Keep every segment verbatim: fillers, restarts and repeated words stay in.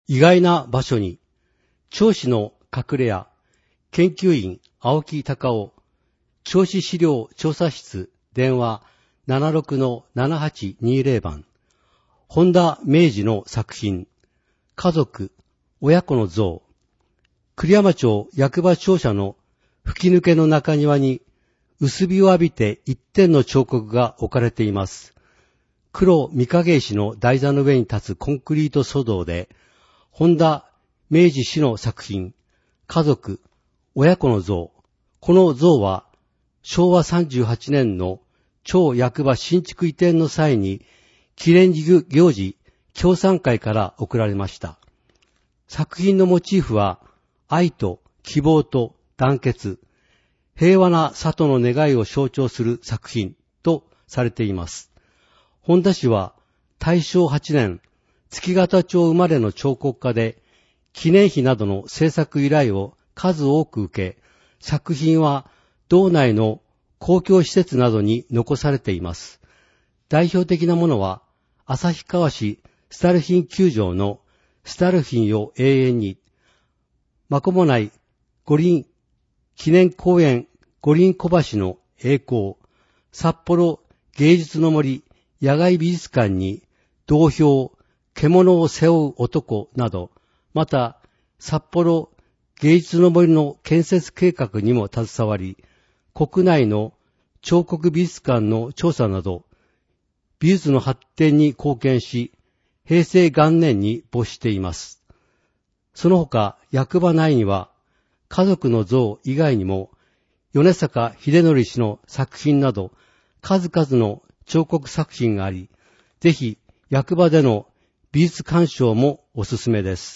意外な場所に、銚子の隠れ家、研究員青木隆夫、銚子資料調査室、電話 ななろくのななはちにぜろ 番、本田明治の作品、家族、親子の像、栗山町役場庁舎の吹き抜けの中庭に薄日を浴びて一点の彫刻が置かれています。黒御影石の台座の上に立つコンクリート塑像で、本田明治氏の作品、家族、親子の像。この像はしょうわさんじゅうはちねんの町役場新築移転の際に記念行事協賛会から贈られました。作品のモチーフは愛と希望と団結、平和な里の願いを象徴する作品とされています。本田氏は大正はちねん、月形町生まれの彫刻家で、記念碑などの制作依頼を数多く受け、作品は道内の公共施設などに残されています。代表的なものは、旭川市スタルヒン球場のスタルヒンを永遠に、まこもない五輪記念公園五輪小橋の栄光、札幌芸術の森野外美術館に銅標、獣を背負う男など、また札幌芸術の森の建設計画にも携わり、国内の彫刻美術館の調査など、美術の発展に貢献し、平成元年に没しています。その他、役場内には、家族の像以外にも、米坂秀則氏の作品など、数々の彫刻作品があり、ぜひ役場での美術鑑賞もおすすめです。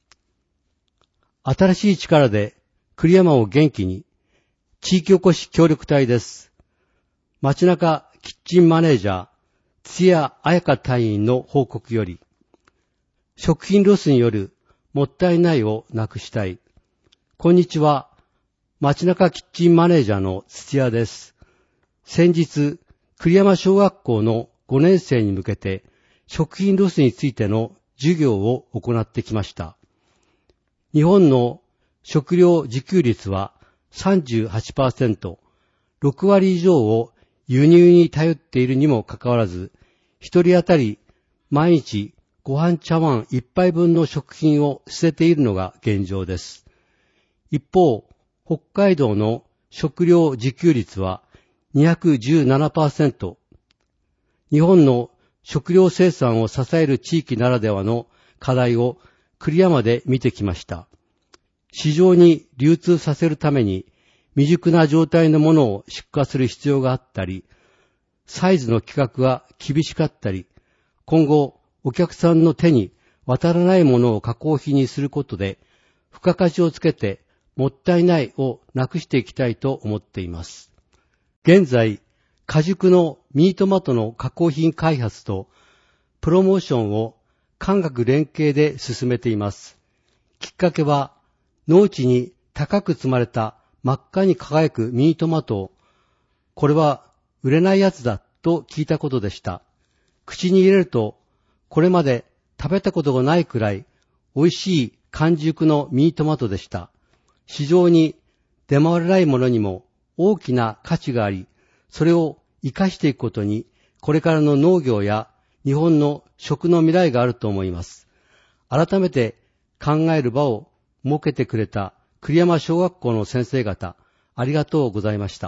新しい力で栗山を元気に、地域おこし協力隊です。街中キッチンマネージャー、津谷彩香隊員の報告より、食品ロスによるもったいないをなくしたい。こんにちは。街中キッチンマネージャーの土屋です。先日、栗山小学校のごねん生に向けて食品ロスについての授業を行ってきました。日本の食料自給率は さんじゅうはちパーセント、ろくわり以上を輸入に頼っているにもかかわらず、一人当たり毎日ご飯茶碗一杯分の食品を捨てているのが現状です。一方、北海道の食料自給率は にひゃくじゅうななパーセント。日本の食料生産を支える地域ならではの課題を栗山で見てきました。市場に流通させるために未熟な状態のものを出荷する必要があったり、サイズの規格が厳しかったり、今後お客さんの手に渡らないものを加工品にすることで、付加価値をつけてもったいないをなくしていきたいと思っています。現在、果熟のミニトマトの加工品開発とプロモーションを官学連携で進めています。きっかけは、農地に高く積まれた真っ赤に輝くミニトマトを、これは売れないやつだと聞いたことでした。口に入れると、これまで食べたことがないくらい美味しい完熟のミニトマトでした。市場に出回らないものにも大きな価値があり、それを生かしていくことに、これからの農業や日本の食の未来があると思います。改めて考える場を設けてくれた栗山小学校の先生方、ありがとうございました。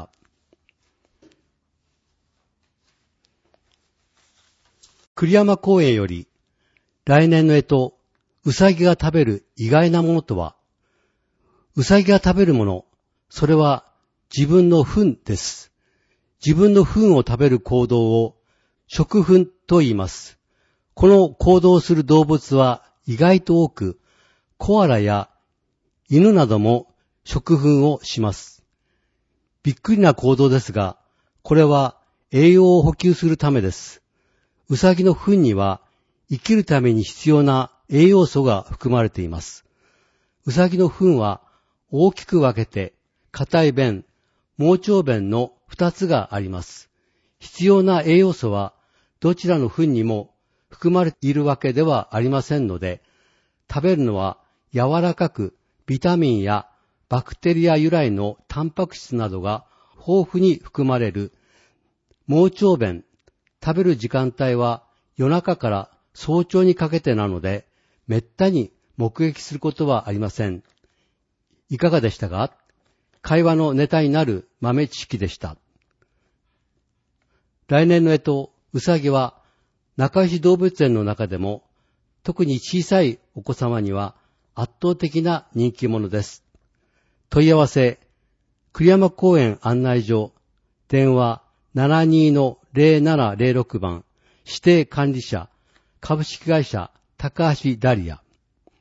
栗山公園より、来年の干支、うさぎが食べる意外なものとは、うさぎが食べるもの、それは自分の糞です。自分の糞を食べる行動を食糞と言います。この行動をする動物は意外と多く、コアラや犬なども食糞をします。びっくりな行動ですが、これは栄養を補給するためです。うさぎの糞には生きるために必要な栄養素が含まれています。うさぎの糞は大きく分けて、硬い便、盲腸便の二つがあります。必要な栄養素はどちらの糞にも含まれているわけではありませんので、 食べるのは柔らかくビタミンやバクテリア由来のタンパク質などが豊富に含まれる盲腸弁。食べる時間帯は夜中から早朝にかけてなので、めったに目撃することはありません。いかがでしたか？会話のネタになる豆知識でした。来年の干支、うさぎは仲良し動物園の中でも特に小さいお子様には圧倒的な人気者です。問い合わせ、栗山公園案内所、電話 ななに の ゼロななゼロろく 番、指定管理者、株式会社高橋ダリア。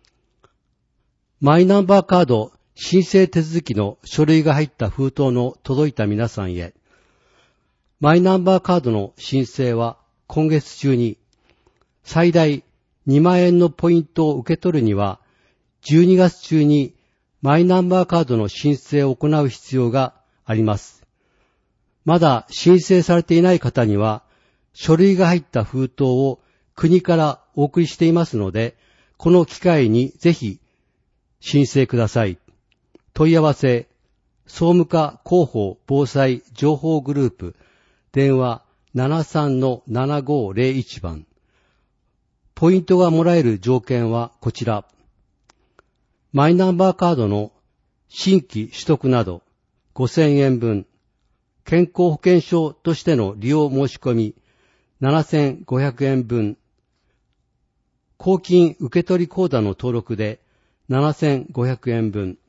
マイナンバーカード申請手続きの書類が入った封筒の届いた皆さんへ、マイナンバーカードの申請は今月中に、最大にまんえんのポイントを受け取るには、じゅうにがつ中にマイナンバーカードの申請を行う必要があります。まだ申請されていない方には、書類が入った封筒を国からお送りしていますので、この機会にぜひ申請ください。問い合わせ、総務課広報防災情報グループ、電話 ななさんのななごゼロいち 番。ポイントがもらえる条件はこちら。マイナンバーカードの新規取得などごせんえんぶん、健康保険証としての利用申し込みななせんごひゃくえんぶん、公金受取口座の登録でななせんごひゃくえんぶん。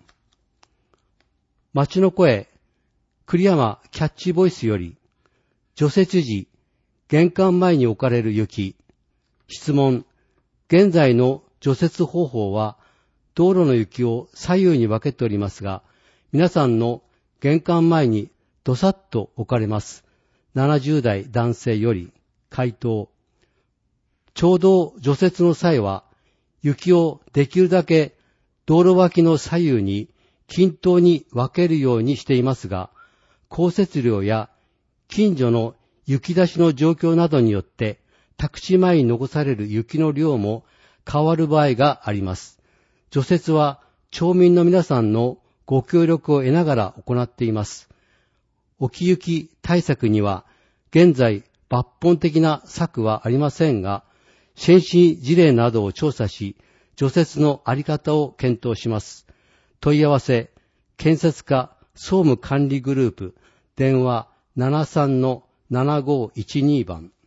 街の声、栗山キャッチボイスより、除雪時、玄関前に置かれる雪。質問、現在の除雪方法は、道路の雪を左右に分けておりますが、皆さんの玄関前にどさっと置かれます。ななじゅうだい男性より、回答。ちょうど除雪の際は、雪をできるだけ道路脇の左右に均等に分けるようにしていますが、降雪量や近所の雪出しの状況などによって、宅地前に残される雪の量も変わる場合があります。除雪は町民の皆さんのご協力を得ながら行っています。置き雪対策には現在抜本的な策はありませんが、先進事例などを調査し、除雪のあり方を検討します。問い合わせ、建設課総務管理グループ、電話 ななさんのななごいちに 番。